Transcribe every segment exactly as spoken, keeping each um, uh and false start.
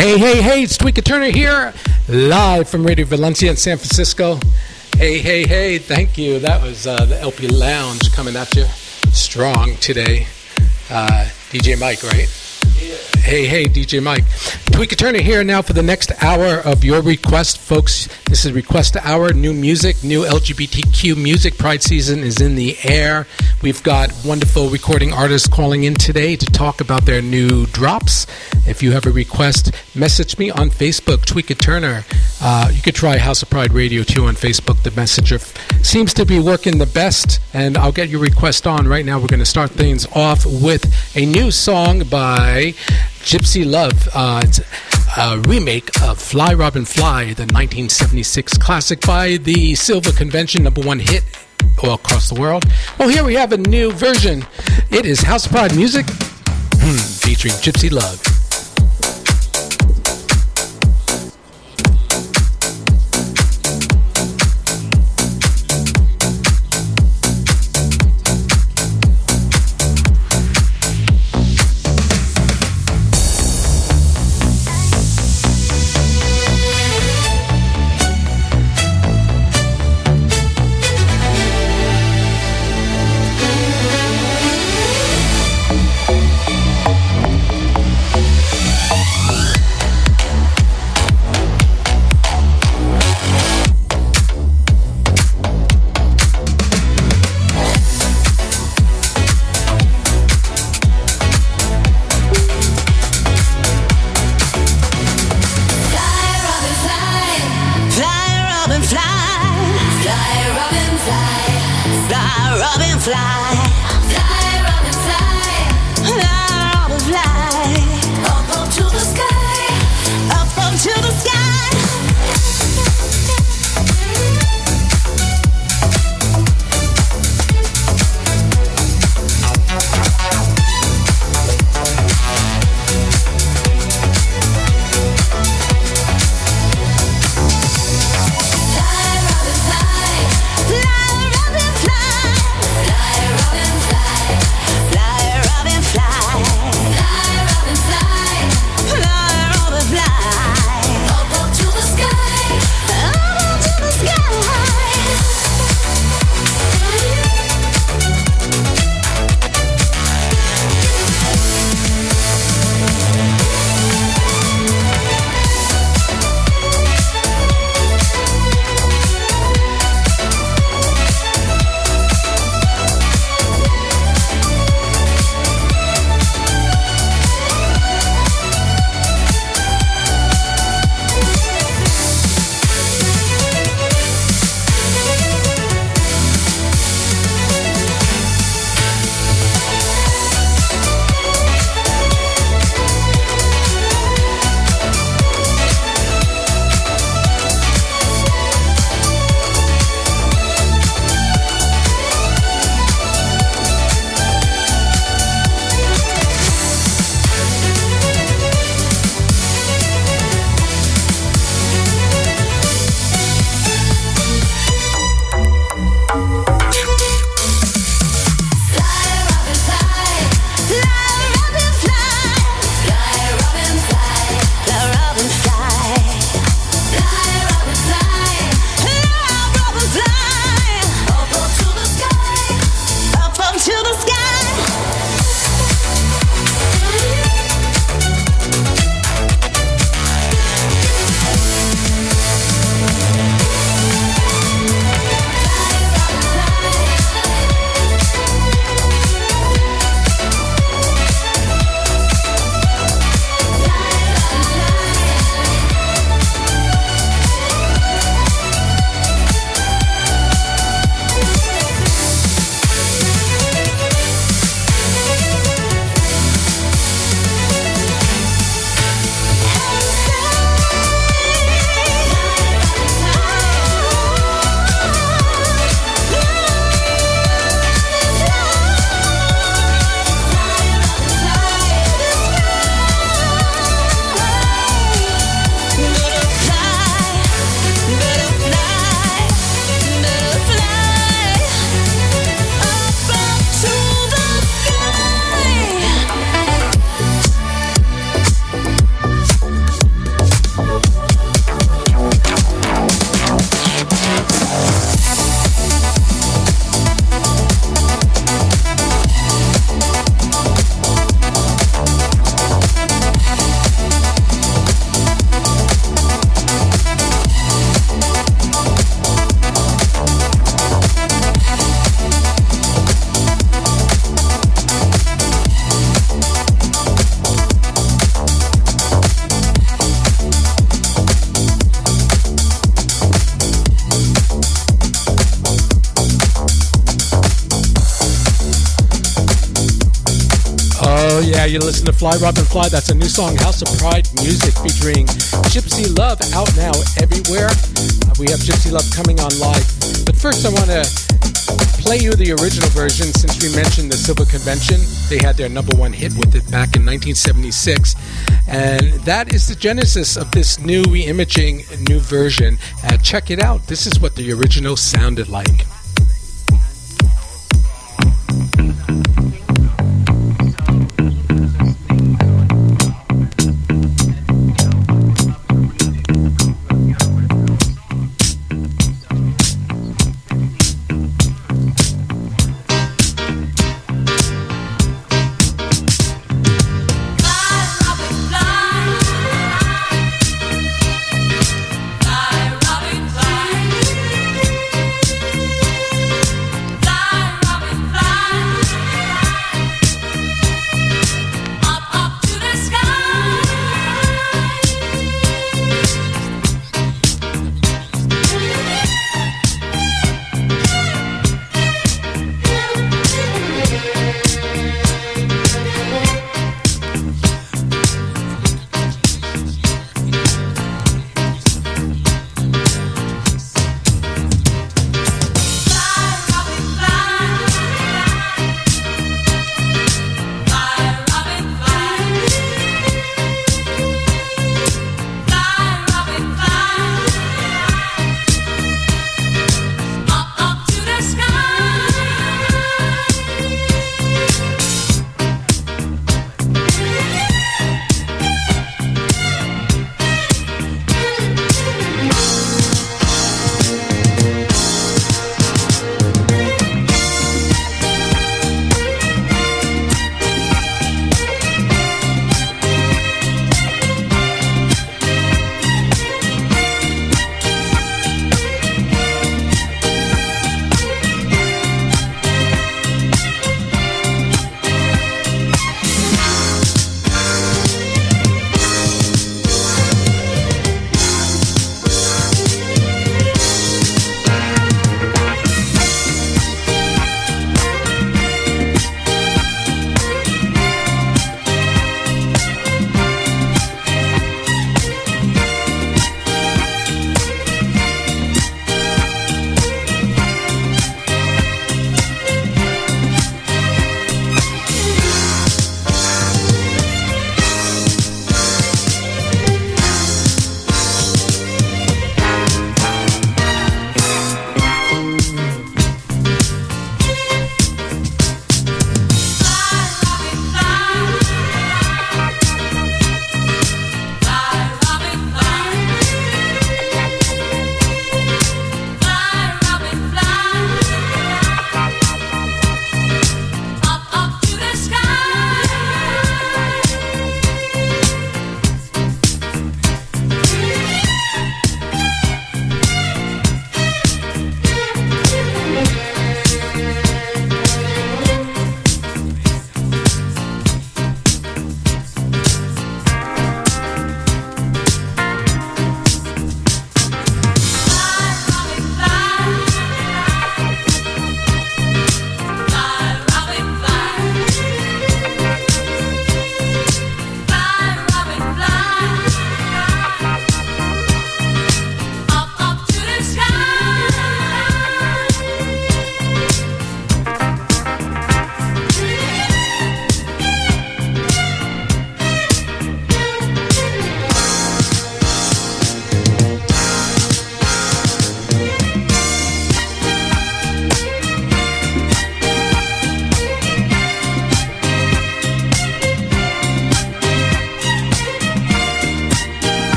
Hey, hey, hey, it's Tweeka Turner here, live from Radio Valencia in San Francisco. Hey, hey, hey, thank you. That was uh, the L P Lounge coming at you strong today. Uh, D J Mike, right? Yeah. Hey, hey, D J Mike. Tweeka Turner here now for the next hour of your request, folks. This is Request Hour, new music, new L G B T Q music. Pride season is in the air. We've got wonderful recording artists calling in today to talk about their new drops. If you have a request, message me on Facebook, Tweeka Turner. Uh, you could try House of Pride Radio too on Facebook. The messenger f- seems to be working the best, and I'll get your request on. Right now, we're going to start things off with a new song by Gypsy Love. Uh, it's a remake of Fly Robin Fly, the nineteen seventy-six classic by the Silver Convention, number one hit all across the world. Well, here we have a new version. It is House of Pride music featuring Gypsy Love. yeah, you listen to Fly Robin Fly. That's a new song, House of Pride Music, featuring Gypsy Love, out now everywhere. Uh, we have Gypsy Love coming on live. But first I want to play you the original version, since we mentioned the Silver Convention. They had their number one hit with it back in nineteen seventy-six. And that is the genesis of this new reimaging, new version. Uh, check it out. This is what the original sounded like. Fly, Robin, fly.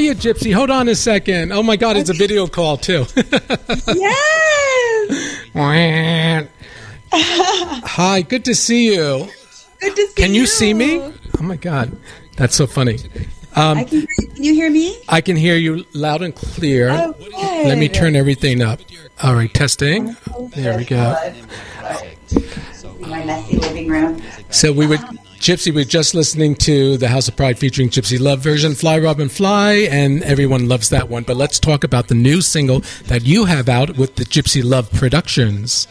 you, Gypsy? Hold on a second. Oh, my God, it's a video call, too. Yes! Hi, good to see you. Good to see you. Can you see me? Oh, my God. That's so funny. Um, I can, hear, can you hear me? I can hear you loud and clear. Oh, Let me turn everything up. All right, testing. There we go. My messy living room. So we were, Gypsy, we were just listening to the House of Pride featuring Gypsy Love version, Fly Robin Fly, and everyone loves that one. But let's talk about the new single that you have out with the Gypsy Love Productions.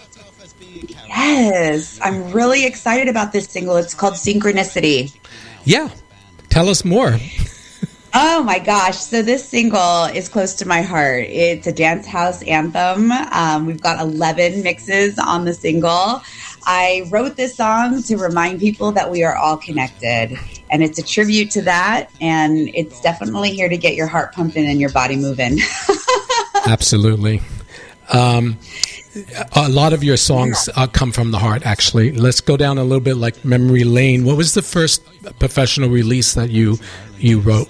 Yes, I'm really excited about this single. It's called Synchronicity. Yeah, tell us more. Oh my gosh. So this single is close to my heart. It's a dance house anthem. Um, we've got eleven mixes on the single. I wrote this song to remind people that we are all connected. And it's a tribute to that. And it's definitely here to get your heart pumping and your body moving. Absolutely. Um, a lot of your songs uh, come from the heart, actually. Let's go down a little bit like memory lane. What was the first professional release that you you wrote?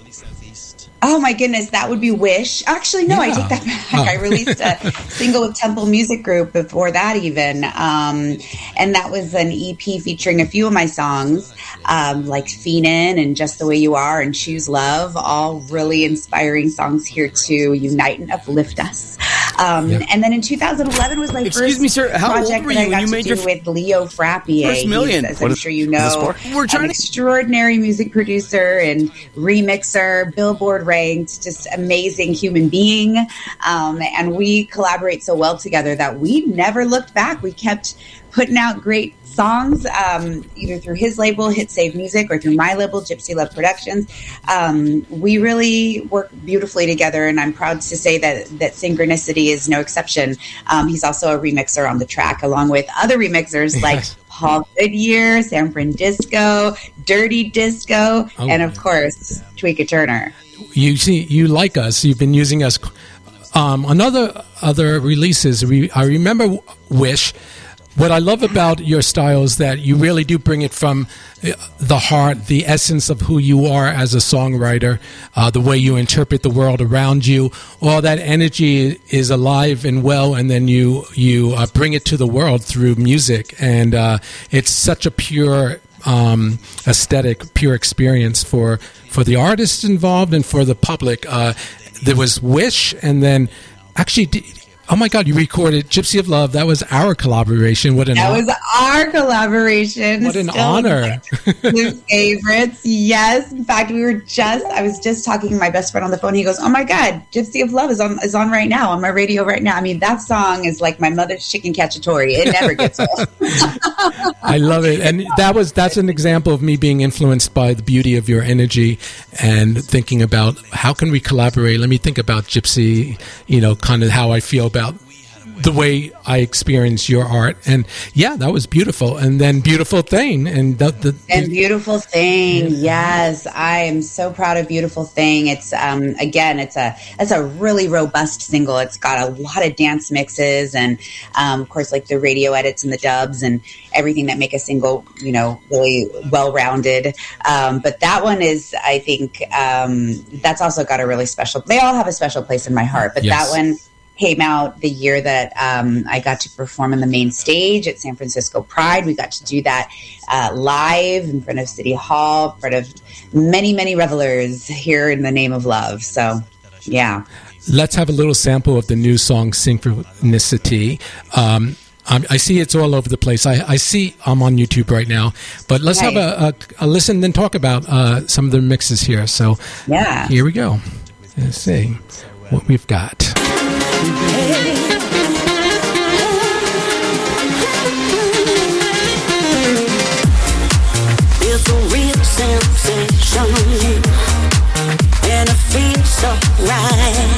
Oh my goodness, that would be Wish. Actually, no, yeah. I take that back. Oh. I released a single with Temple Music Group before that even. Um, and that was an E P featuring a few of my songs, um, like Feenin' and Just the Way You Are and Choose Love, all really inspiring songs here to unite and uplift us. Um, yep. And then in two thousand eleven was my Excuse first me, sir, how project old were that you I got when you to made do your with Leo Frappier. First million. He's, as what I'm is, sure you know, We're trying an to- extraordinary music producer and remixer, Billboard ranked, just amazing human being. Um, and we collaborate so well together that we never looked back. We kept putting out great songs, um, either through his label, Hit Save Music, or through my label, Gypsy Love Productions. Um, we really work beautifully together, and I'm proud to say that that Synchronicity is no exception. Um, he's also a remixer on the track, along with other remixers like Paul Goodyear, San Francisco, Dirty Disco, oh, and of course, Tweeka Turner. You see, you like us. You've been using us. Um, on other, other releases, we, I remember Wish. What I love about your style is that you really do bring it from the heart, the essence of who you are as a songwriter, uh, the way you interpret the world around you. All that energy is alive and well, and then you you uh, bring it to the world through music. And uh, it's such a pure um, aesthetic, pure experience for, for the artists involved and for the public. Uh, there was Wish, and then actually... Oh my God, you recorded Gypsy of Love. That was our collaboration. What an That honor. was our collaboration. What an Still honor. His favorites. Yes. In fact, we were just, I was just talking to my best friend on the phone. He goes, oh my God, Gypsy of Love is on is on right now, on my radio right now. I mean, that song is like my mother's chicken cacciatore. It never gets old. I love it. And that was, that's an example of me being influenced by the beauty of your energy and thinking about how can we collaborate? Let me think about Gypsy, you know, kind of how I feel about the way I experience your art. And yeah, that was beautiful. And then Beautiful Thing. And the, the, and Beautiful Thing. Yes. I am so proud of Beautiful Thing. It's, um, again, it's a, it's a really robust single. It's got a lot of dance mixes and, um, of course, like the radio edits and the dubs and everything that make a single, you know, really well-rounded. Um, but that one is, I think, um, that's also got a really special, they all have a special place in my heart, but yes. That one came out the year that um, I got to perform on the main stage at San Francisco Pride. We got to do that uh, live in front of City Hall, in front of many, many revelers here in the name of love. So, yeah. Let's have a little sample of the new song, Synchronicity. Um, I'm, I see it's all over the place. I, I see I'm on YouTube right now, but let's nice. have a, a, a listen and then talk about uh, some of the mixes here. So, yeah. Here we go. Let's see what we've got. It's a real sensation, and it feels so right.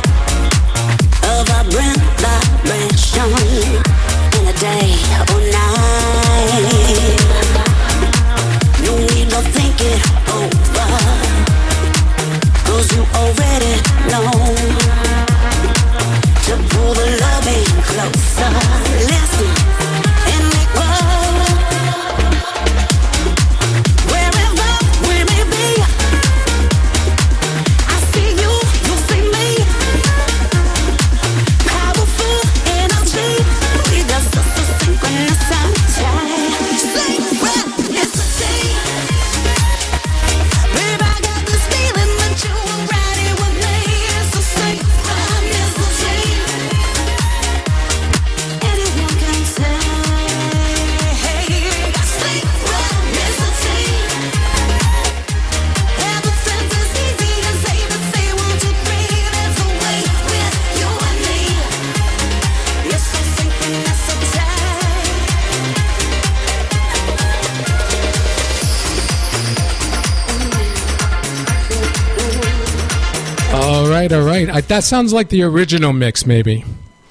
A vibrant vibration in a day or night. No need to think it over, 'cause you already know to pull the right, all right. I, that sounds like the original mix, maybe.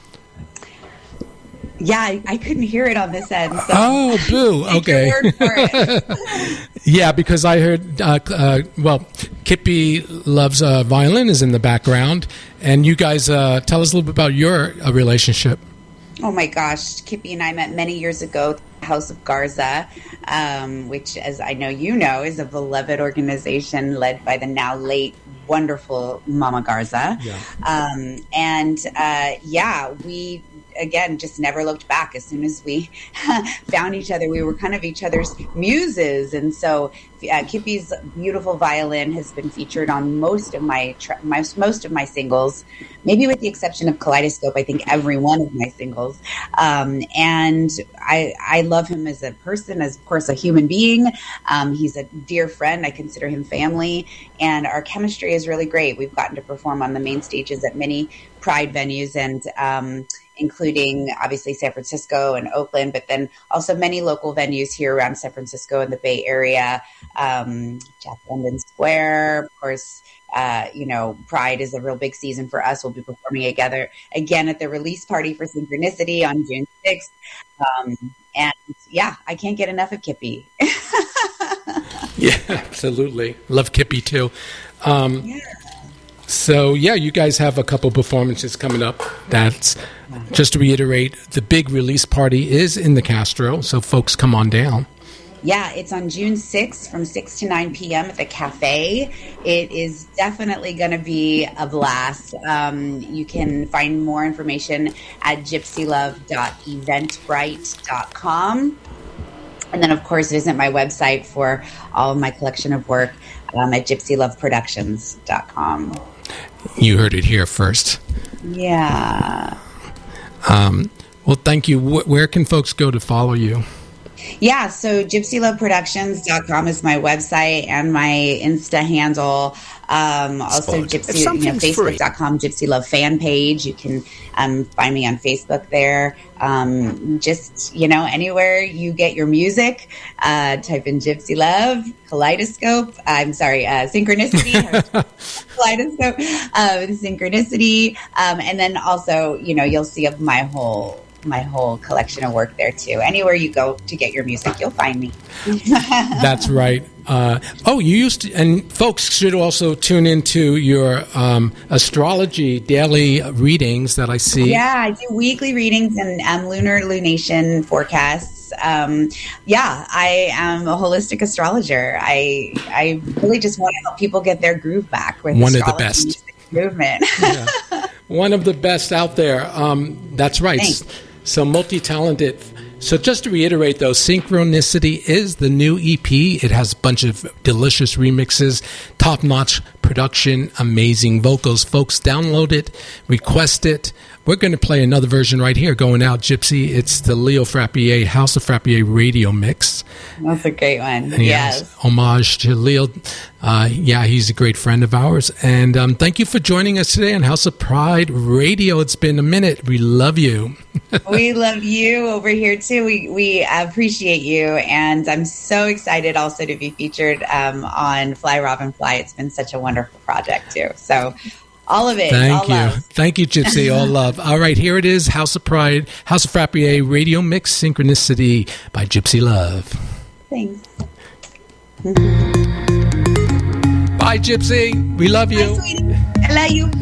Yeah, I, I couldn't hear it on this end. So oh, boo. Okay. Word for it. Yeah, because I heard, uh, uh, well, Kippy Loves uh, Violin is in the background. And you guys, uh, tell us a little bit about your uh, relationship. Oh, my gosh. Kippy and I met many years ago at the House of Garza, um, which, as I know you know, is a beloved organization led by the now late wonderful Mama Garza. Yeah. Um, and, uh, yeah, we... again, just never looked back. As soon as we found each other, we were kind of each other's muses. And so uh, Kippy's beautiful violin has been featured on most of my, tra- my most of my singles, maybe with the exception of Kaleidoscope. I think every one of my singles. Um, and I, I love him as a person, as of course a human being. Um, he's a dear friend. I consider him family, and our chemistry is really great. We've gotten to perform on the main stages at many Pride venues, and um, including obviously San Francisco and Oakland, but then also many local venues here around San Francisco and the Bay Area. Um, Jack London Square, of course, uh, you know, Pride is a real big season for us. We'll be performing together again at the release party for Synchronicity on June sixth. Um, and yeah, I can't get enough of Kippy. Yeah, absolutely. Love Kippy too. Um, yeah. So, yeah, you guys have a couple performances coming up. That's, just to reiterate, the big release party is in the Castro, so folks come on down. Yeah, it's on June sixth from six to nine p.m. at the Cafe. It is definitely going to be a blast. Um, you can find more information at gypsy love dot eventbrite dot com. And then, of course, visit my website for all of my collection of work um, at gypsy love productions dot com. You heard it here first. Yeah. Um, well, thank you. Wh- where can folks go to follow you? Yeah, so gypsy love productions dot com is my website and my Insta handle. Um, also, gypsy, you know, facebook dot com Gypsy Love fan page. You can um, find me on Facebook there. Um, just, you know, anywhere you get your music, uh, type in Gypsy Love, Kaleidoscope. I'm sorry, uh, Synchronicity. Kaleidoscope, uh, Synchronicity. Um, and then also, you know, you'll see my whole my whole collection of work there too. Anywhere you go to get your music, you'll find me. That's right. Uh, oh, you used to, and folks should also tune into your um, astrology daily readings that I see. Yeah, I do weekly readings and um, lunar lunation forecasts. Um, yeah, I am a holistic astrologer. I I really just want to help people get their groove back with one of the best movement. Yeah. One of the best out there. Um, that's right. Thanks. So multi-talented. So just to reiterate, though, Synchronicity is the new E P. It has a bunch of delicious remixes, top-notch production, amazing vocals. Folks, download it, request it. We're going to play another version right here going out, Gypsy. It's the Leo Frappier House of Frappier radio mix. That's a great one. Yes. yes. Homage to Leo. Uh, yeah, he's a great friend of ours. And um, thank you for joining us today on House of Pride Radio. It's been a minute. We love you. We love you over here, too. We we appreciate you. And I'm so excited also to be featured um, on Fly Robin Fly. It's been such a wonderful project, too. So all of it. Thank all you. Love. Thank you, Gypsy. All love. All right, here it is. House of Pride, House of Frappier Radio Mix Synchronicity by Gypsy Love. Thanks. Bye, Gypsy. We love you. Bye, sweetie. I love you.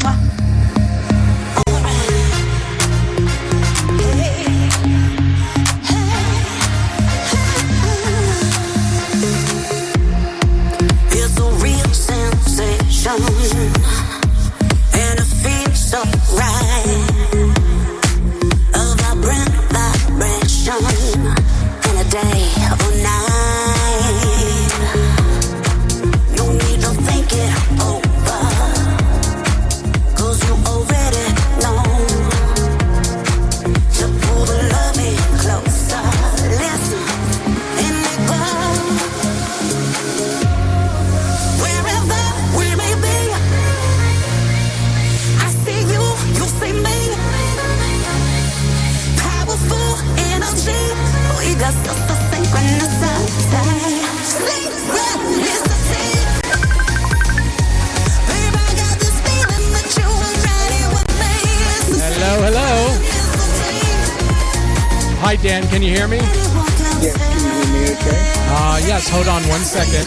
It's a real sensation, and it feels so right. A vibrant vibration in a day or night. No need to think it over, 'cause you already know to pull the love in closer. Listen, and let go. Wherever we may be, I see you, you see me. Powerful energy, we got such a synchronicity. Synchronicity. Babe, I got this feeling that you Hi, Dan. Can you hear me? Yes, can you hear me okay? Uh, yes. Hold on one second.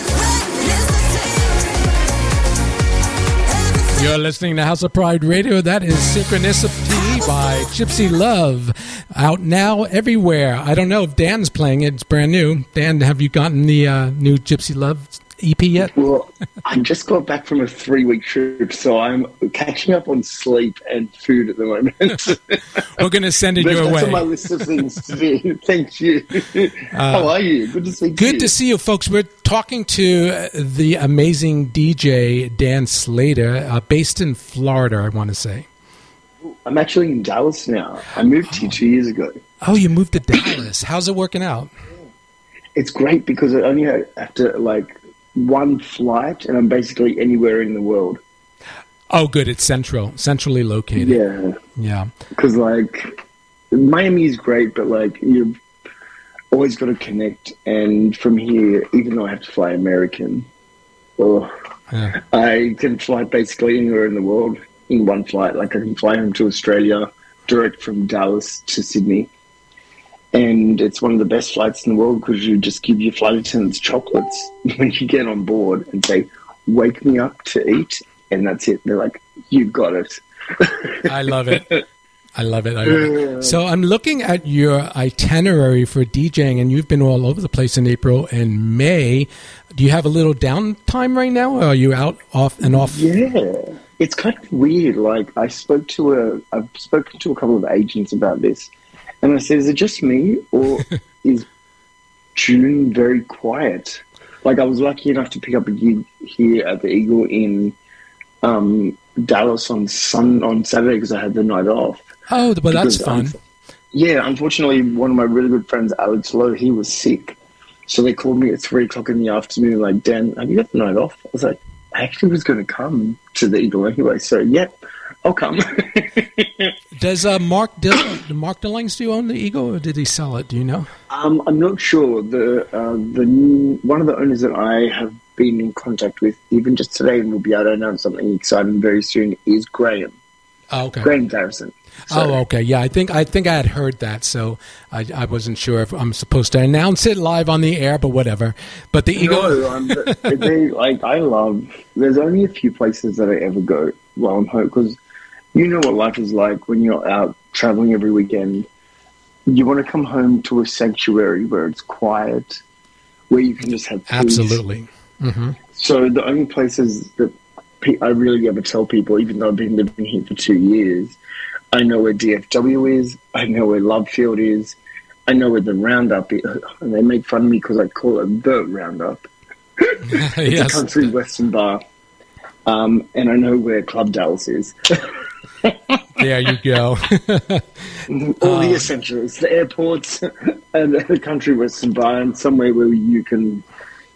You're listening to House of Pride Radio. That is Synchronicity by Gypsy Love. Out now everywhere. I don't know if Dan's playing it. It's brand new. Dan, have you gotten the uh, new Gypsy Love E P yet? Well, I just got back from a three-week trip, so I'm catching up on sleep and food at the moment. We're going to send it That's your way. on my list of things to do. Thank you. How are you? Good to see you. Good to see you, folks. We're talking to the amazing D J Dan Slater, uh, based in Florida, I want to say. I'm actually in Dallas now. I moved here two years ago. Oh, you moved to Dallas. How's it working out? It's great because I only have to, like, one flight, and I'm basically anywhere in the world. Oh, good. It's central, centrally located. Yeah. Yeah. Because, like, Miami is great, but, like, you've always got to connect. And from here, even though I have to fly American, well, Yeah. I can fly basically anywhere in the world in one flight. Like, I can fly home to Australia direct from Dallas to Sydney. And it's one of the best flights in the world because you just give your flight attendants chocolates when you get on board and say, wake me up to eat. And that's it. They're like, you got it. I love it. I love it. I love it. So I'm looking at your itinerary for DJing, and you've been all over the place in April and May. Do you have a little downtime right now, or are you out off and off? Yeah. It's kind of weird. Like, I spoke to a, I've spoken to a couple of agents about this. And I said, is it just me, or is June very quiet? Like, I was lucky enough to pick up a gig here at the Eagle in um, Dallas on sun on Saturday because I had the night off. Oh, but that's Because, fun. um, yeah, unfortunately, one of my really good friends, Alex Lowe, he was sick. So they called me at three o'clock in the afternoon, like, Dan, have you got the night off? I was like, I actually was going to come to the Eagle anyway, so, yep. I'll come. Does uh, Mark Dill- Mark Dillings do own the Eagle, or did he sell it? Do you know? Um, I'm not sure. The uh, the new, one of the owners that I have been in contact with, even just today, and we'll be able to announce something exciting very soon, is Graham. Oh, okay. Graham Garrison. So, Oh, okay. Yeah, I think I think I had heard that, so I, I wasn't sure if I'm supposed to announce it live on the air, but whatever. But the Eagle. No, um, they, like I love. There's only a few places that I ever go while I'm home because you know what life is like when you're out traveling every weekend. You want to come home to a sanctuary where it's quiet, where you can just have peace. Absolutely. Mm-hmm. So the only places that pe- I really ever tell people, even though I've been living here for two years, I know where D F W is, I know where Love Field is, I know where the Roundup is, and they make fun of me because I call it the Roundup. It's Yes. a country western bar. Um, and I know where Club Dallas is. There you go. All the essentials, the airports, and the country western bar, and somewhere where you can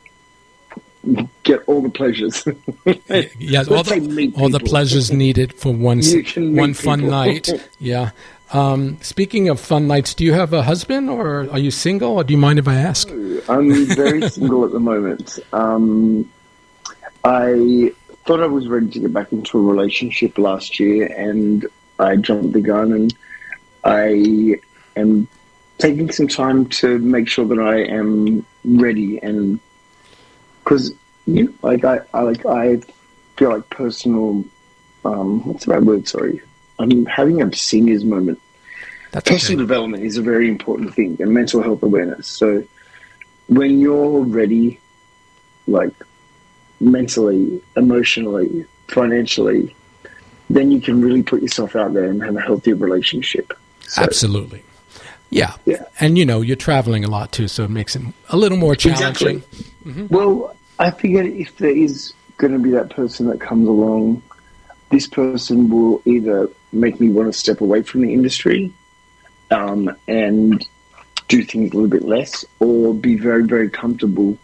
get all the pleasures. Yes, all Let's say the, meet all the people. pleasures needed for one s- You can meet one fun people. night. Yeah. Um, speaking of fun nights, do you have a husband, or are you single, or do you mind if I ask? I'm very single at the moment. Um, I thought I was ready to get back into a relationship last year, and I jumped the gun, and I am taking some time to make sure that I am ready, and because you know, like I, I like I feel like personal. Um, what's the right word? Sorry, I'm having a seniors moment. That's Personal okay. development is a very important thing, and mental health awareness. So when you're ready, like mentally, emotionally, financially, then you can really put yourself out there and have a healthy relationship. So, Absolutely. Yeah. Yeah. And, you know, you're traveling a lot, too, so it makes it a little more challenging. Exactly. Well, I figure if there is going to be that person that comes along, this person will either make me want to step away from the industry um, and do things a little bit less, or be very, very comfortable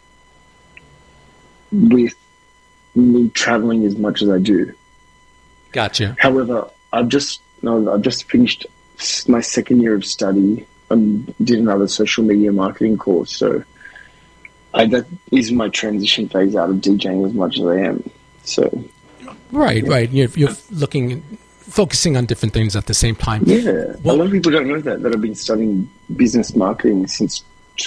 with me traveling as much as I do. Gotcha. However, I've just no, I've just finished s- my second year of study and did another social media marketing course. So I, that is my transition phase out of DJing as much as I am. So Right, right. You're, you're looking focusing on different things at the same time. Yeah, Well- a lot of people don't know that, that I've been studying business marketing since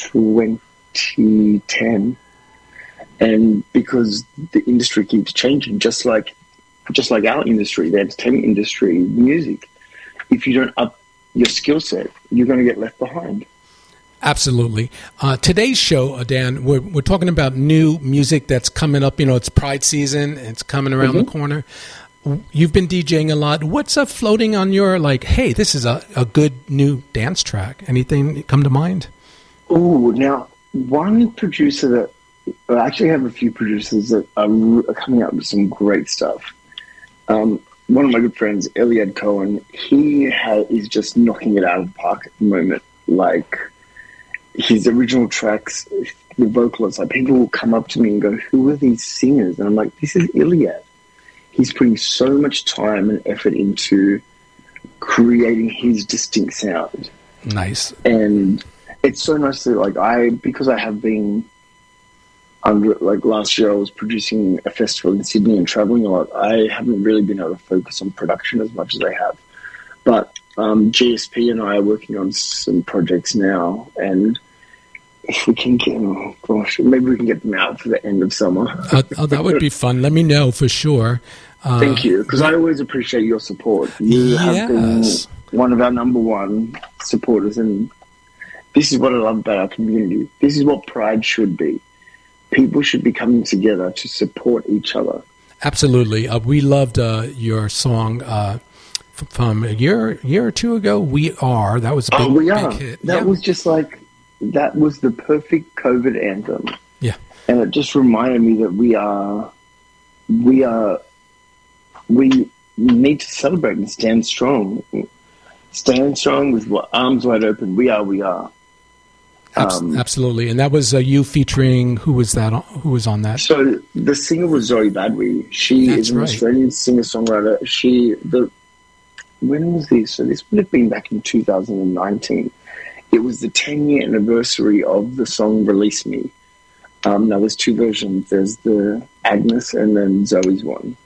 twenty ten. And because the industry keeps changing, just like just like our industry, the entertainment industry, music, if you don't up your skill set, you're going to get left behind. Absolutely. Uh, today's show, uh, Dan, we're, we're talking about new music that's coming up. You know, it's Pride season. It's coming around Mm-hmm. the corner. You've been DJing a lot. What's uh, floating on your, like, hey, this is a, a good new dance track? Anything come to mind? Oh, now, one producer that, I actually have a few producers that are, are coming up with some great stuff. Um, one of my good friends, Eliad Cohen, he ha- is just knocking it out of the park at the moment. Like, his original tracks, the vocalists, like, people will come up to me and go, who are these singers? And I'm like, this is Eliad. He's putting so much time and effort into creating his distinct sound. Nice. And it's so nice to, like, I, because I have been under, like, last year I was producing a festival in Sydney and traveling a lot. I haven't really been able to focus on production as much as I have. But um, G S P and I are working on some projects now, and if we can get them, gosh, maybe we can get them out for the end of summer. uh, oh, that would be fun. Let me know for sure. Uh, Thank you, because I always appreciate your support. You have been Yes. one of our number one supporters, and this is what I love about our community. This is what Pride should be. People should be coming together to support each other. Absolutely. Uh, we loved uh, your song uh, f- from a year year or two ago, We Are. That was a big, Oh, we are. big hit. That yeah. was just like, that was the perfect COVID anthem. Yeah. And it just reminded me that we are, we are, we need to celebrate and stand strong. Stand strong with what, arms wide open. We are, we are. Abs- Um, absolutely. And that was uh, you featuring, who was that? On, who was on that? So the singer was Zoe Badwi. She That's is an right. Australian singer-songwriter. She, the, when was this? So this would have been back in two thousand nineteen. It was the ten-year anniversary of the song Release Me. Um, now, there's two versions. There's the Agnes and then Zoe's one.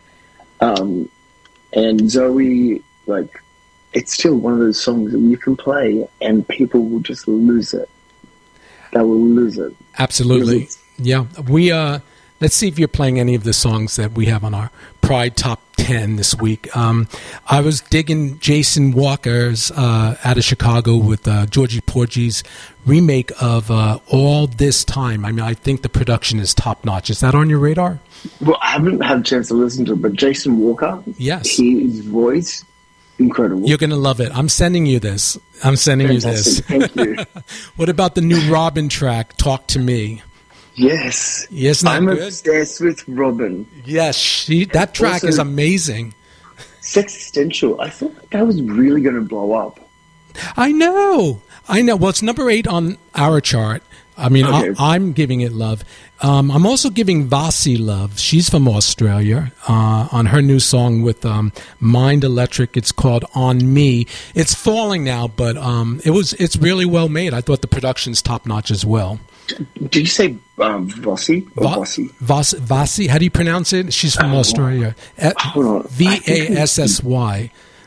Um, and Zoe, like, it's still one of those songs that you can play and people will just lose it. They will lose it. Absolutely. Because Yeah. We, uh, let's see if you're playing any of the songs that we have on our Pride Top ten this week. Um, I was digging Jason Walker's uh, out of Chicago with uh, Georgie Porgy's remake of uh, All This Time. I mean, I think the production is top notch. Is that on your radar? Well, I haven't had a chance to listen to it, but Jason Walker, Yes. his voice, incredible. You're going to love it. I'm sending you this. I'm sending Fantastic. you this. Thank you. What about the new Robin track, Talk to Me? Yes. Isn't that I'm good? obsessed with Robin. Yes, she, that track Also- is amazing. Sexistential. I thought that was really going to blow up. I know. I know. Well, it's number eight on our chart. I mean, Okay. I, I'm giving it love. Um, I'm also giving Vasi love. She's from Australia uh, on her new song with um, Mind Electric. It's called On Me. It's falling now, but um, it was. It's really well made. I thought the production's top notch as well. Did you say um, Vossi or Va- Vossi? Vas- Vasi, how do you pronounce it? She's from Oh, Australia. hold on. V A S S Y.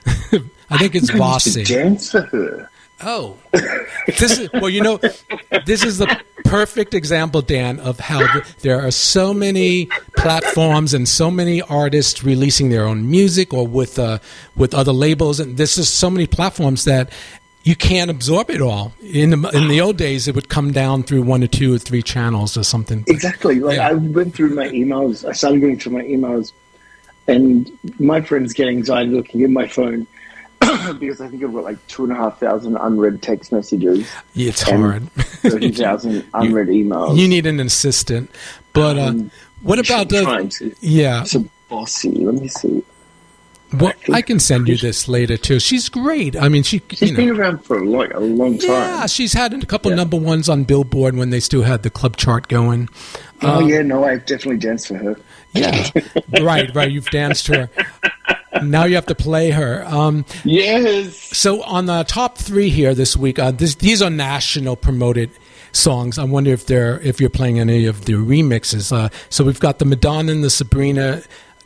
I think it's I used to Vasi. dance for her. Oh, this is well. You know, this is the perfect example, Dan, of how th- there are so many platforms and so many artists releasing their own music or with uh, with other labels, and this is so many platforms that you can't absorb it all. In the, in the old days, it would come down through one or two or three channels or something. Exactly. Like Yeah. I went through my emails. I started going through my emails, and my friends get anxiety looking at my phone because I think I've got like two and a half thousand unread text messages, It's and hard. thirty thousand unread emails. You need an assistant, but uh, Um, what about the? trying to? Yeah, So bossy. Let me see. well, think- I can send you this later too. She's great. I mean, she. She's you know, been around for like a long time. yeah, she's had a couple Yeah. number ones on Billboard when they still had the club chart going. Oh Um, yeah, no, I definitely danced for her. Yeah, right, right. You've danced her. Now you have to play her. Um, Yes. so on the top three here this week, uh, this, these are national promoted songs. I wonder if they're if you're playing any of the remixes. Uh, so we've got the Madonna and the Sabrina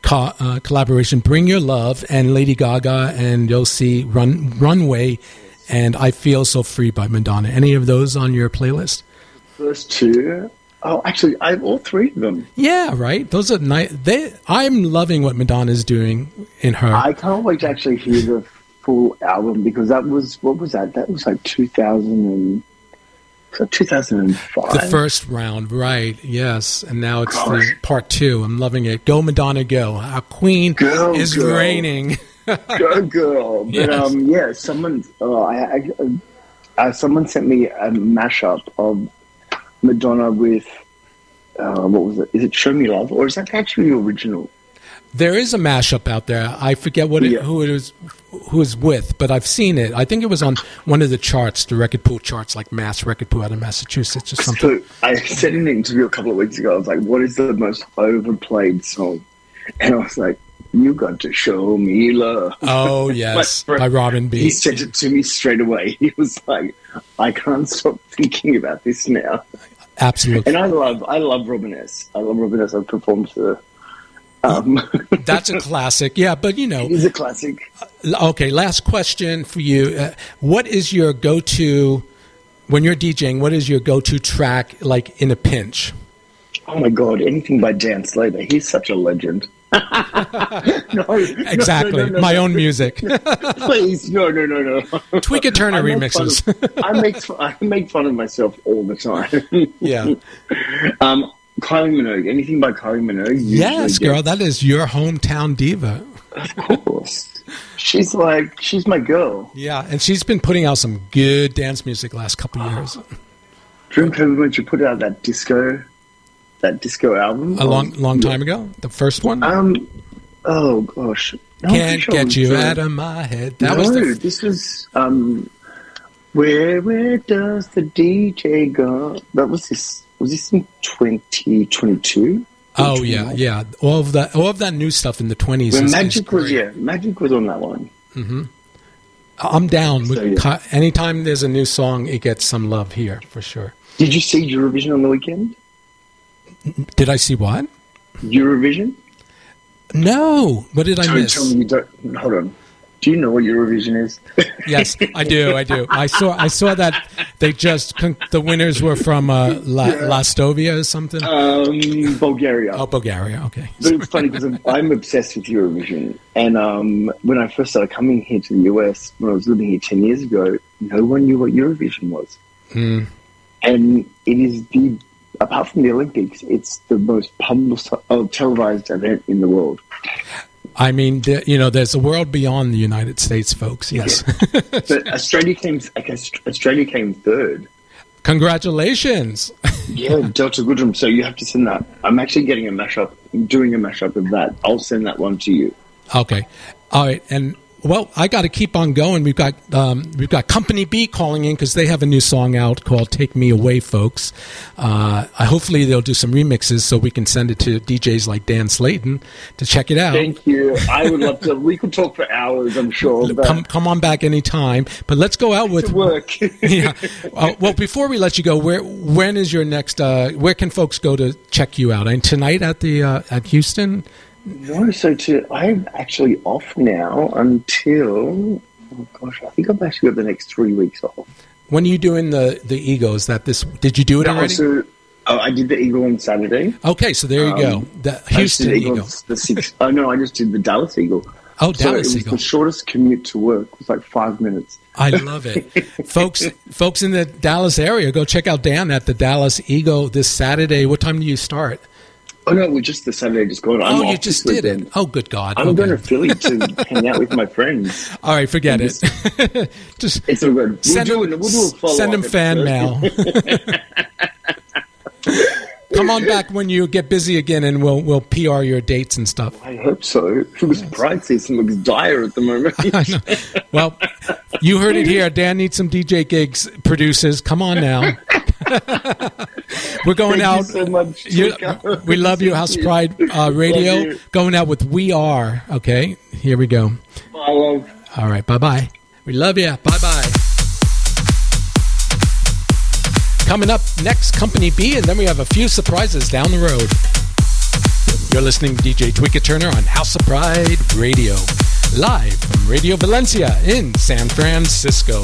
co- uh, collaboration, Bring Your Love, and Lady Gaga, and you'll see Run Runway and I Feel So Free by Madonna. Any of those on your playlist? First two. Oh, actually, I have all three of them. Yeah, right. Those are nice. They, I'm loving what Madonna's doing in her. I can't wait to actually hear the full album because that was, what was that? That was like two thousand and, was that two thousand five? The first round, right? Yes, and now it's the Gosh. part two. I'm loving it. Go Madonna, go! Our queen Go, is girl. reigning. Go girl! But Yes. um, yeah, someone, oh, I, I, uh, someone sent me a mashup of Madonna with uh, what was it? Is it Show Me Love, or is that actually the original? There is a mashup out there. I forget what it, Yeah. who it is, who is with, but I've seen it. I think it was on one of the charts, the record pool charts, like Mass Record Pool out of Massachusetts or something. So I said in an interview a couple of weeks ago, I was like, "What is the most overplayed song?" And I was like, "You got to show me love." Oh yes, My by friend, Robin B. He sent it to me straight away. He was like, "I can't stop thinking about this now." Absolutely. And I love, I love Robin S. I love Robin S. I've performed to her. Um, That's a classic. Yeah, but you know, It's a classic. okay, last question for you. Uh, what is your go-to, when you're DJing, what is your go-to track, like, in a pinch? Oh my God, anything by Dan Slater. He's such a legend. no, Exactly. no, no, no, My no. own music. Please, no, no, no, no. Tweaker Turner I make fun remixes. of- I make fun- I make fun of myself all the time. Yeah. Um, Kylie Minogue. Anything by Kylie Minogue? usually Yes, girl, gets- that is your hometown diva. Of course. She's like, she's my girl. Yeah, and she's been putting out some good dance music last couple of years. During COVID, when she put out that disco, that disco album, A long, long time ago, the first one. Um, oh gosh, No, I'm pretty Can't sure it get was, you uh, out of my head. That no, was the. this was um, where where does the D J go? That was this. Was this in twenty twenty-two? Oh yeah, yeah. All of that, all of that new stuff in the twenties. When is, Magic is was great. yeah, Magic was on that one. I'm down. So, with yeah. co- Anytime there's a new song, it gets some love here for sure. Did you see Eurovision on the weekend? Did I see what? Eurovision? No. What did I Don't miss? tell me you don't. Hold on. Do you know what Eurovision is? Yes, I do. I do. I saw. I saw that they just con- the winners were from uh, La- Yeah. Lastovia or something. um, Bulgaria. oh, Bulgaria. Okay. But it's funny because I'm, I'm obsessed with Eurovision. And um, when I first started coming here to the U S, when I was living here ten years ago, no one knew what Eurovision was. Mm. And it is the, apart from the Olympics, it's the most publicized, uh, televised event in the world. I mean, the, you know, there's a world beyond the United States, folks. Yes. But Australia came, like, Aust- Australia came third. Congratulations. Yeah, Delta Goodrum. So you have to send that. I'm actually getting a mashup, doing a mashup of that. I'll send that one to you. Okay. All right. And well, I got to keep on going. We've got um, we've got Company B calling in because they have a new song out called "Take Me Away," folks. Uh, I, hopefully, they'll do some remixes so we can send it to D Js like Dan Slayton to check it out. Thank you. I would love to. We could talk for hours, I'm sure. But Come come on back anytime. But let's go out with to work. yeah. Uh, well, before we let you go, where when is your next? Uh, where can folks go to check you out? And tonight at the uh, at Houston. No, so to I'm actually off now until oh gosh, I think I've actually got the next three weeks off. When are you doing the the Ego? Is that this? Did you do it No, already? so, oh, I did the Eagle on Saturday. Okay, so there you go. Um, The I just did Houston the Eagle. on The six, oh no, I just did the Dallas Eagle. Oh, So Dallas it was Eagle. the shortest commute to work. It was like five minutes. I love it, folks. Folks in the Dallas area, go check out Dan at the Dallas Eagle this Saturday. What time do you start? Oh no, we just the Saturday just gone. I'm oh, you off just this did weekend. it. Oh, good God. I'm okay. going to Philly to hang out with my friends. All right, forget Just- it. Just It's all good. We'll send do him, it. We'll do a follow-up send him fan episode. mail. Come on back when you get busy again, and we'll we'll P R your dates and stuff. I hope so. Because Pride season looks dire at the moment. I know. Well, you heard it here. Dan needs some D J gigs. Producers, come on now. We're going Thank out. you so much. You- Chica. we love you, House Pride uh, Radio. Love you. Going out with We Are. Okay, here we go. Bye, love. All right, bye bye. We love you. Bye bye. Coming up next, Company B, and then we have a few surprises down the road. You're listening to D J Tweeka Turner on House of Pride Radio, live from Radio Valencia in San Francisco.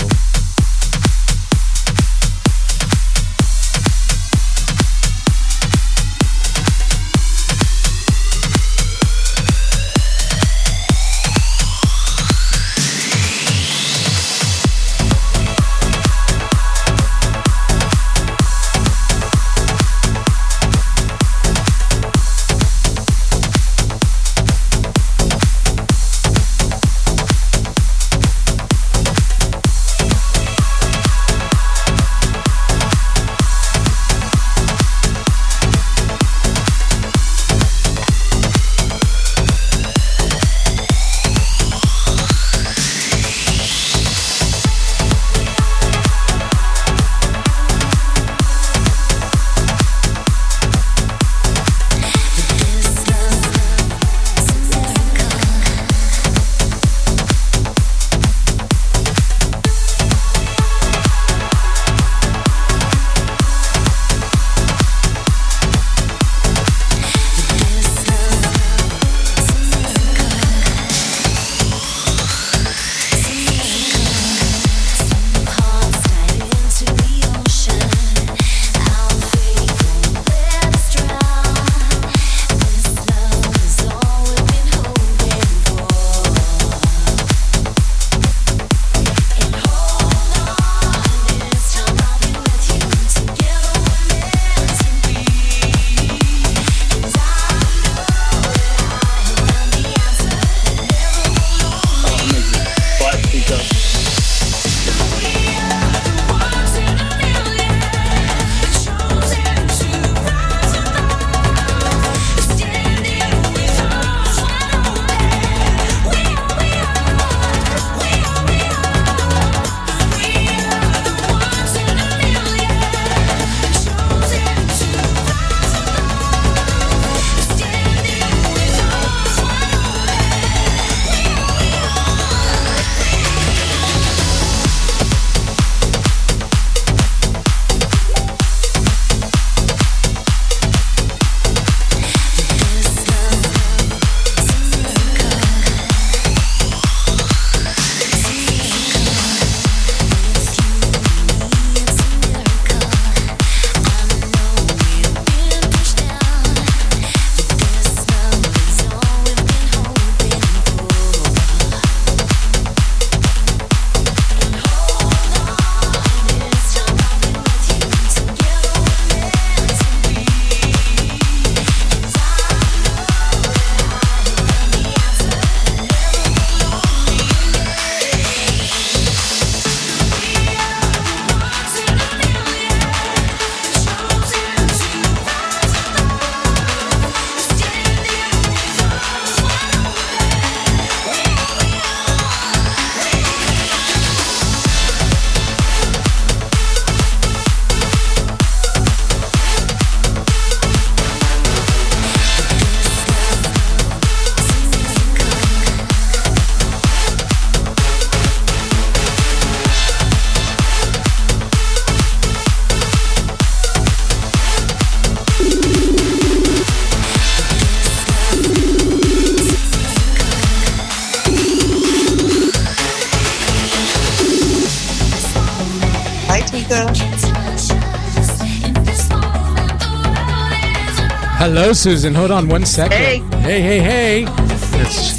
Hello, Susan. Hold on one second. Hey. Hey, hey, hey. It's,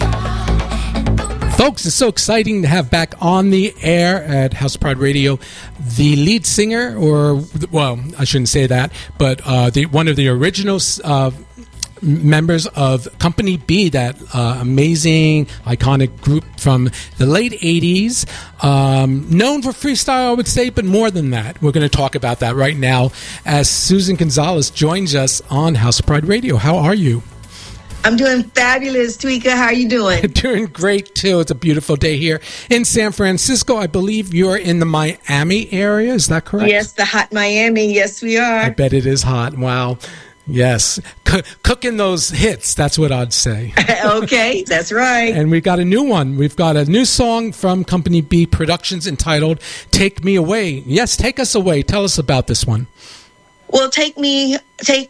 folks, it's so exciting to have back on the air at House of Pride Radio the lead singer, or, well, I shouldn't say that, but uh, the one of the original uh, members of Company B, that uh, amazing, iconic group from the late eighties, um, known for freestyle, I would say, but more than that. We're going to talk about that right now as Susan Gonzalez joins us on House of Pride Radio. How are you? I'm doing fabulous, Tweeka. How are you doing? Doing great, too. It's a beautiful day here in San Francisco. I believe you're in the Miami area. Is that correct? Yes, the hot Miami. Yes, we are. I bet it is hot. Wow. Yes. C- cooking those hits, that's what I'd say. Okay, that's right. And we got a new one. We've got a new song from Company B Productions entitled Take Me Away. Yes, take us away. Tell us about this one. Well, Take Me, Take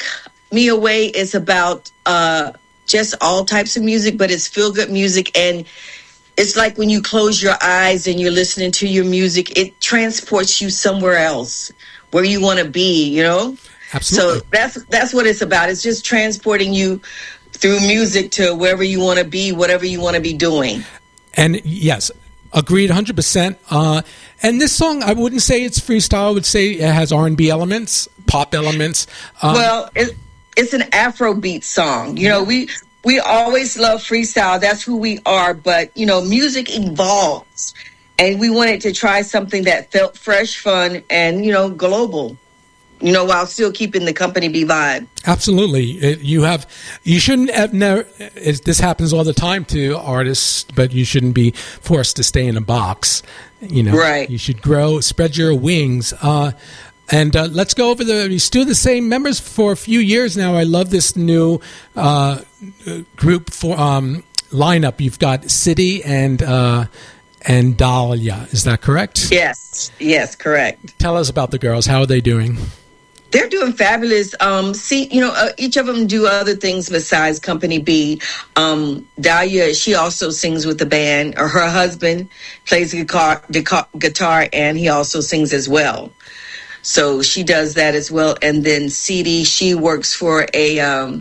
Me Away is about uh, just all types of music, but it's feel-good music. And it's like when you close your eyes and you're listening to your music, it transports you somewhere else where you want to be, you know? Absolutely. So that's that's what it's about. It's just transporting you through music to wherever you want to be, whatever you want to be doing. And yes, agreed one hundred percent. Uh, and this song, I wouldn't say it's freestyle. I would say it has R and B elements, pop elements. Um, well, it, it's an Afrobeat song. You know, we we always love freestyle. That's who we are. But, you know, music evolves. And we wanted to try something that felt fresh, fun, and, you know, global. You know, while still keeping the company be vibe. Absolutely. It, you have, you shouldn't have never, it, this happens all the time to artists, but you shouldn't be forced to stay in a box. You know, right. You should grow, spread your wings. Uh, and uh, let's go over the, you're still the same members for a few years now. I love this new uh, group for um, lineup. You've got City and, uh, and Dahlia. Is that correct? Yes. Yes, correct. Tell us about the girls. How are they doing? They're doing fabulous. Um, see, you know, uh, each of them do other things besides Company B. Um, Dahlia, she also sings with the band. Or her husband plays guitar, guitar, and he also sings as well. So she does that as well. And then C D, she works for a um,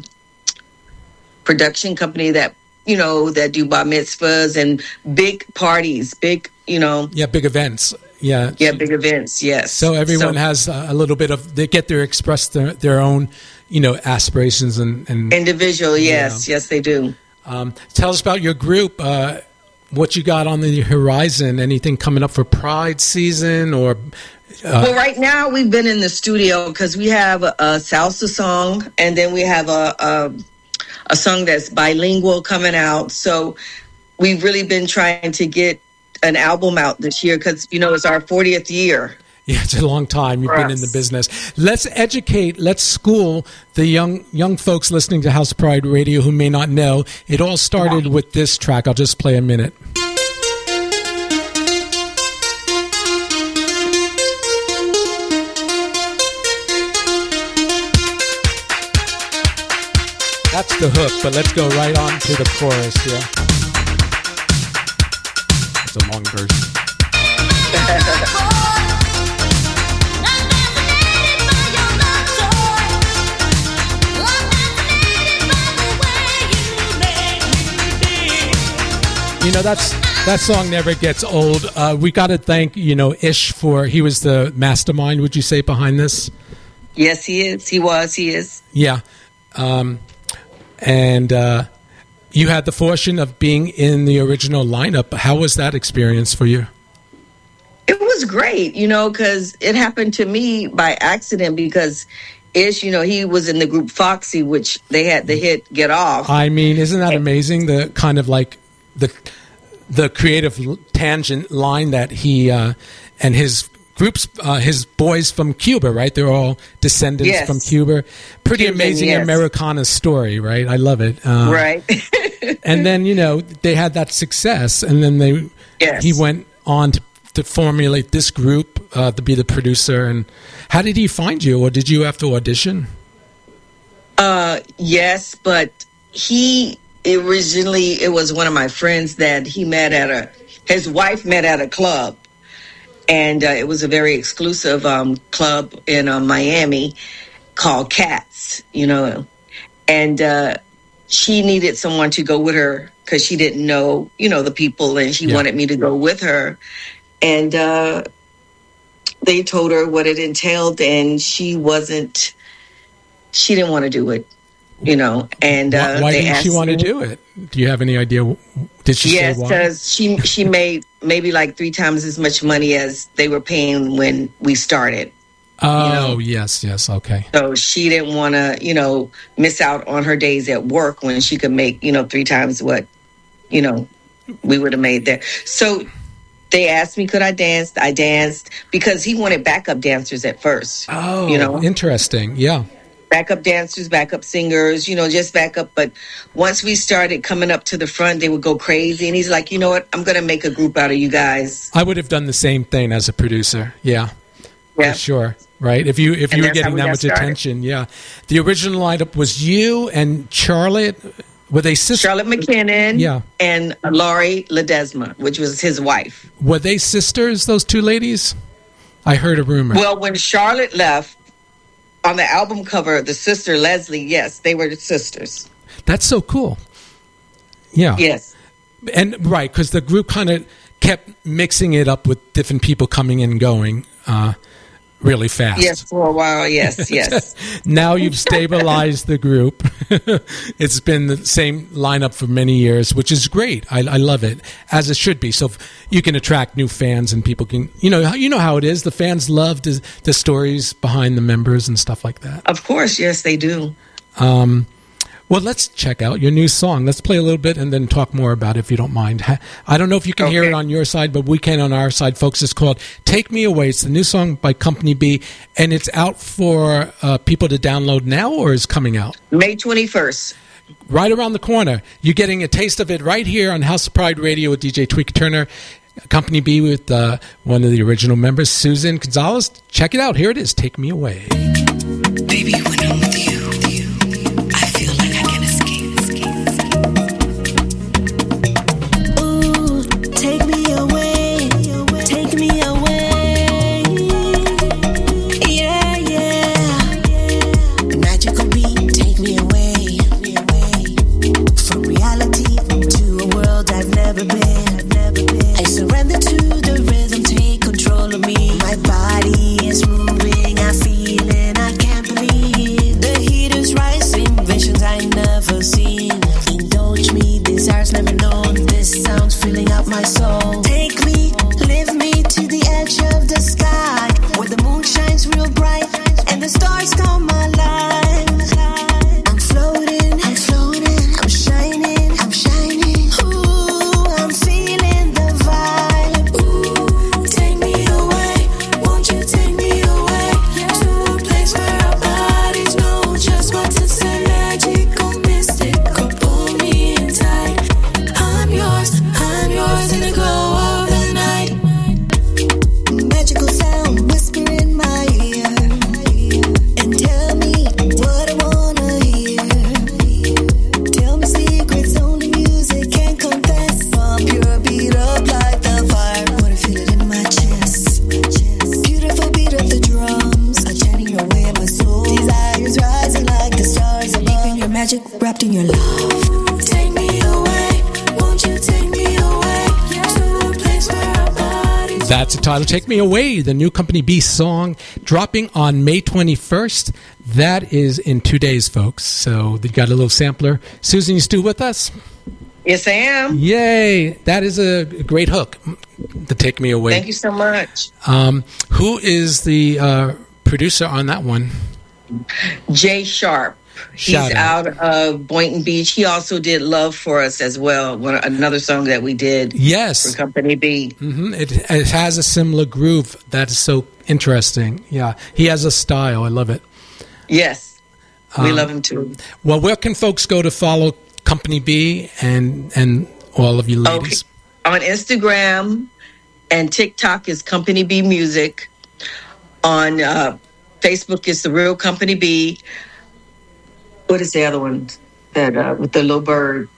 production company that, you know, that do bar mitzvahs and big parties, big, you know. Yeah, big events. Yeah. Yeah, big events, yes. So everyone so, has a little bit of, they get to express their, their own, you know, aspirations and... and individual, yes. You know. Yes, they do. Um, tell us about your group, uh, what you got on the horizon, anything coming up for Pride season or... Uh, well, right now we've been in the studio because we have a, a salsa song and then we have a, a, a song that's bilingual coming out. So we've really been trying to get an album out this year because, you know, it's our fortieth year. Yeah, it's a long time you've been in the business. Let's educate, let's school the young young folks listening to House Pride Radio who may not know. It all started with this track. I'll just play a minute. That's the hook, but let's go right on to the chorus here. It's a long version. You know, that's that song never gets old. Uh, we got to thank, you know, Ish for, he was the mastermind, would you say, behind this? Yes, he is. He was. He is. Yeah. Um, and uh, you had the fortune of being in the original lineup. How was that experience for you? It was great, you know, because it happened to me by accident because Ish, you know, he was in the group Foxy, which they had the hit Get Off. I mean, isn't that amazing? The kind of like the the creative tangent line that he uh, and his groups, uh, his boys from Cuba, right? They're all descendants yes. from Cuba. Pretty Cuban, amazing yes. Americana story, right? I love it. Uh, right. And then, you know, they had that success, and then they yes. he went on to, to formulate this group uh, to be the producer. And how did he find you, or did you have to audition? Uh, yes, but he originally, it was one of my friends that he met at a, his wife met at a club. And uh, it was a very exclusive um, club in uh, Miami called Cats, you know. And uh, she needed someone to go with her because she didn't know, you know, the people. And she yeah. wanted me to go with her. And uh, they told her what it entailed. And she wasn't, she didn't want to do it, you know. And uh, Why, why they didn't she want to do it? Do you have any idea? Did she yes, say why? because she, she made maybe like three times as much money as they were paying when we started. Oh, you know? yes, yes, okay. So she didn't want to, you know, miss out on her days at work when she could make, you know, three times what, you know, we would have made there. So they asked me, could I dance? I danced because he wanted backup dancers at first. Oh, you know? Interesting, yeah. Backup dancers, backup singers, you know, just backup. But once we started coming up to the front, they would go crazy. And he's like, you know what? I'm going to make a group out of you guys. I would have done the same thing as a producer, yeah. Yeah. for sure. Right? If you if And you were that's how getting we that got much started. attention, yeah. The original lineup was you and Charlotte. Were they sisters? Charlotte McKinnon Yeah. and Laurie Ledesma, which was his wife. Were they sisters? Those two ladies? I heard a rumor. Well, when Charlotte left, on the album cover, the sister Leslie, yes, they were the sisters. That's so cool. Yeah. Yes. And right, because the group kind of kept mixing it up with different people coming and going uh, really fast. Yes, for a while. Yes, yes. Now you've stabilized the group. It's been the same lineup for many years, which is great. I, I love it, as it should be. So if you can attract new fans, and people can, you know, you know how it is. The fans love the, the stories behind the members and stuff like that. Of course, yes, they do. Um, well, let's check out your new song. Let's play a little bit and then talk more about it, if you don't mind. Ha- I don't know if you can hear Okay. it on your side, but we can on our side, folks. It's called Take Me Away. It's the new song by Company B, and it's out for uh, people to download now, or is coming out? May twenty-first. Right around the corner. You're getting a taste of it right here on House of Pride Radio with D J Tweeka Turner. Company B with uh, one of the original members, Susan Gonzalez. Check it out. Here it is. Take Me Away. Baby, when I'm with you, with you, I feel like I can escape, escape. Ooh, take me away, take me away. Yeah, yeah. Magical beat, take me away, from reality to a world I've never been. I surrender to the rhythm, take control of me. My body is moving, I feel it, I can't believe. The heat is rising, visions I never seen. Indulge me, desires never known. This sounds filling up my soul. Take me, lift me to the edge of the sky, where the moon shines real bright and the stars come alive. I'm floating, I'm floating, I'm shining, I'm shining. Ooh, I'm feeling the vibe. Ooh, take me away, won't you take me away to a place where our bodies know just what to say. Magical, mystical, pull me in tight. I'm yours, I'm yours in the glow of the night. Magical sound whisper in my ear and tell me what I wanna hear. Tell me secrets only music can confess. Pump your beat up like the fire. Wanna feel it in my chest. Beautiful beat of the drums are chanting away my soul. Desires rising like the stars above. Deep in your magic, wrapped in your love. Take me away, won't you take me away to a place where our bodies. That's the title, Take Me Away, the new Company B song, dropping on May twenty-first. That is in two days, folks. So you got a little sampler. Susan, you still with us? Yes, I am. Yay. That is a great hook, the Take Me Away. Thank you so much. Um, who is the uh, producer on that one? Jay Sharp. He's Shout out. out of Boynton Beach. He also did Love for Us as well, one, another song that we did Yes. for Company B. hmm It, it has a similar groove. That is so interesting. Yeah. He has a style. I love it. Yes, we Um, love him too. Well, where can folks go to follow Company B and and all of you ladies? Okay. On Instagram and TikTok is Company B Music. On uh, Facebook is The Real Company B. What is the other one that uh, with the little bird?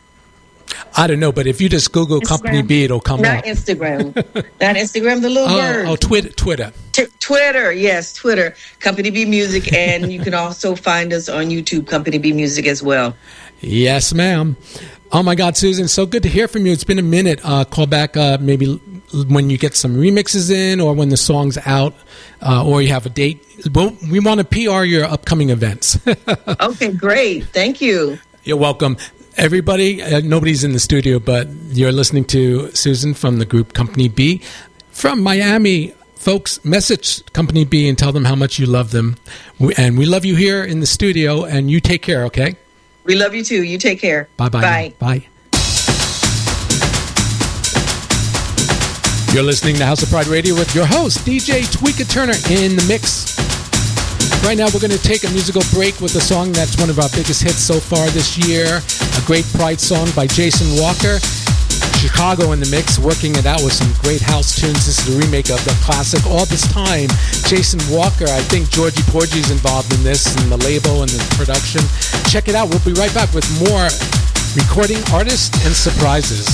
I don't know, but if you just Google Company Instagram. B, it'll come Not up. Instagram. Not Instagram, the little bird. Oh, oh Twitter. Twitter. T- Twitter, yes, Twitter, Company B Music, and you can also find us on YouTube, Company B Music as well. Yes, ma'am. Oh, my God, Susan, so good to hear from you. It's been a minute. Uh, call back uh, maybe when you get some remixes in or when the song's out uh, or you have a date. Well, we want to P R your upcoming events. Okay, great. Thank you. You're welcome. Everybody, uh, nobody's in the studio, but you're listening to Susan from the group Company B from Miami. Folks, message Company B and tell them how much you love them. We, and we love you here in the studio, and you take care, okay? We love you too. You take care. Bye-bye. Bye. Bye. You're listening to House of Pride Radio with your host, D J Tweeka Turner, in the mix. Right now, we're going to take a musical break with a song that's one of our biggest hits so far this year, a great Pride song by Jason Walker. Chicago in the mix, working it out with some great house tunes. This is the remake of the classic All This Time. Jason Walker, I think Georgie Porgy's involved in this, and the label and the production. Check it out. We'll be right back with more recording artists and surprises.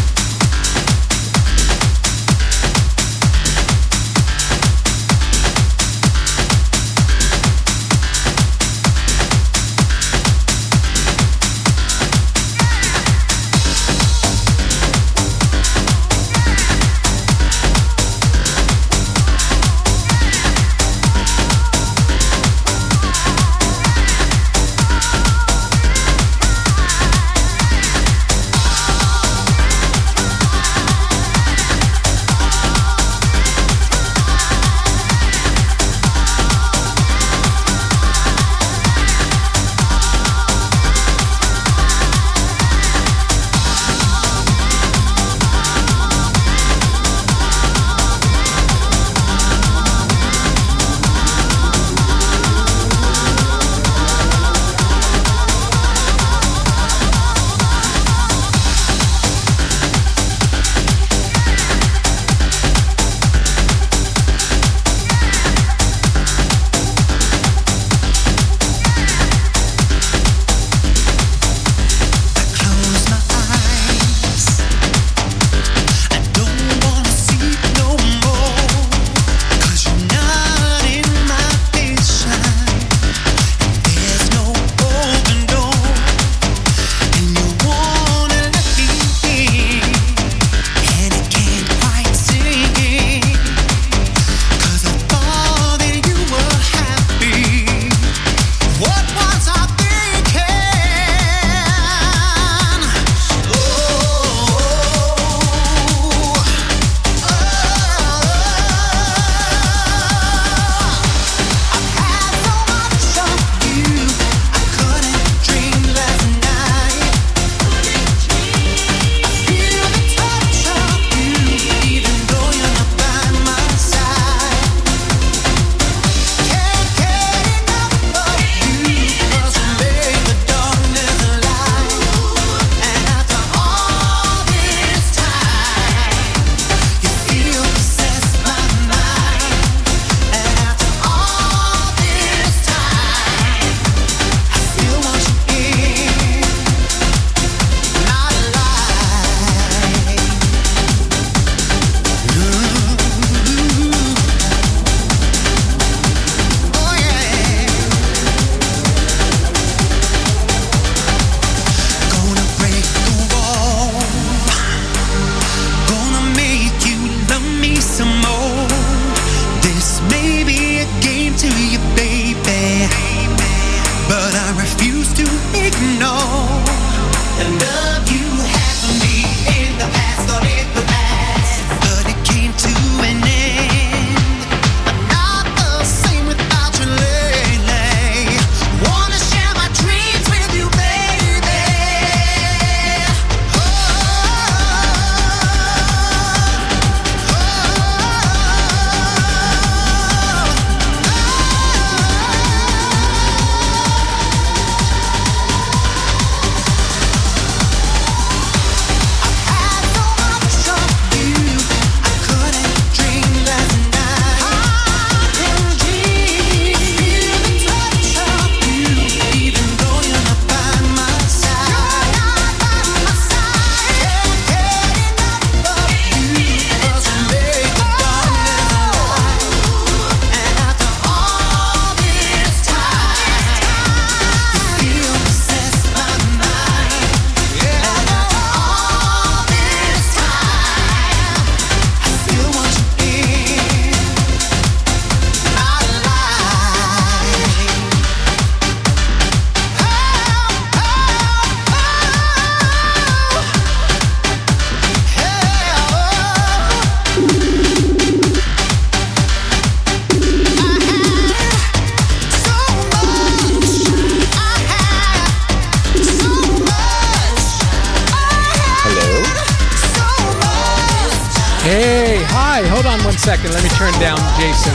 Hey, hi. Hold on one second. Let me turn down Jason.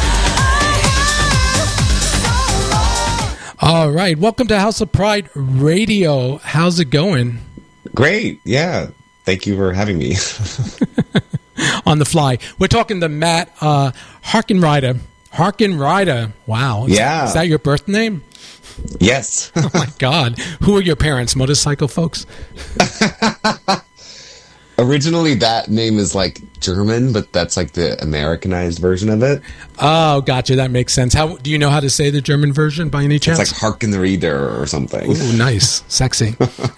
All right. Welcome to House of Pride Radio. How's it going? Great. Yeah. thank you for having me. On the fly. We're talking to Matt uh, Harkenrider. Harkenrider. Wow. Is, Yeah. Is that your birth name? Yes. Oh, my God. Who are your parents? Motorcycle folks? Originally, that name is like German, but that's like the Americanized version of it. Oh, gotcha. That makes sense. How do you know how to say the German version by any chance? It's like Harken the Reader or something. Ooh, nice. Sexy.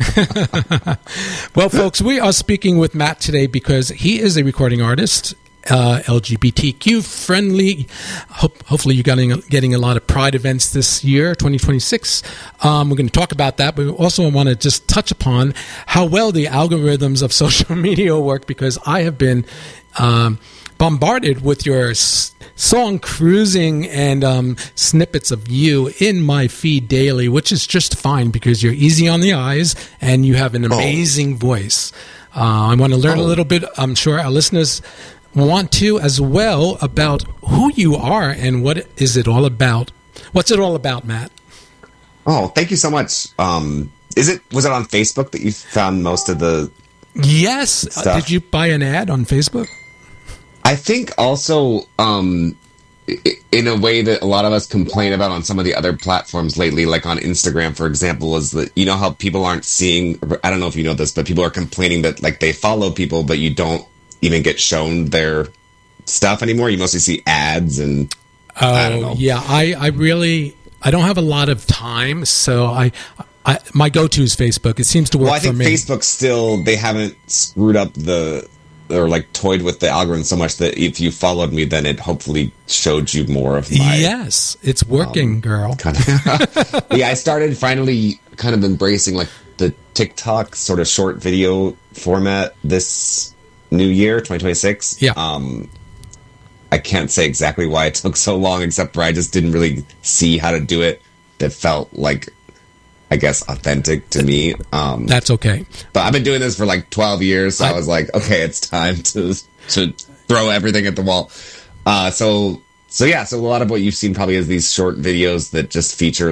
Well, folks, we are speaking with Matt today because he is a recording artist, uh, L G B T Q friendly. Hope, hopefully you're getting, getting a lot of Pride events this year, twenty twenty-six. Um, we're going to talk about that, but we also want to just touch upon how well the algorithms of social media work, because I have been um, bombarded with your s- song Cruising and um, snippets of you in my feed daily, which is just fine because you're easy on the eyes and you have an amazing oh. voice. Uh, I want to learn oh. a little bit. I'm sure our listeners want to as well about who you are and what is it all about. What's it all about, Matt? Oh, thank you so much. Um, is it was it on Facebook that you found most of the Yes. Uh, did you buy an ad on Facebook? I think also um, in a way that a lot of us complain about on some of the other platforms lately, like on Instagram, for example, is that, you know, how people aren't seeing, I don't know if you know this, but people are complaining that like they follow people, but you don't even get shown their stuff anymore. You mostly see ads and oh, I don't know. Yeah, I, I really, I don't have a lot of time, so I, I my go-to is Facebook. It seems to work well, I think for me. Facebook still, they haven't screwed up the, or like toyed with the algorithm so much that if you followed me, then it hopefully showed you more of my... Yes, it's working, um, girl. Kind of. Yeah, I started finally kind of embracing like the TikTok sort of short video format this new year, twenty twenty-six. Yeah. Um, I can't say exactly why it took so long, except for I just didn't really see how to do it that felt like, I guess, authentic to me. Um, That's okay. But I've been doing this for like twelve years, so I, I was like, okay, it's time to to throw everything at the wall. Uh, so, so yeah, so a lot of what you've seen probably is these short videos that just feature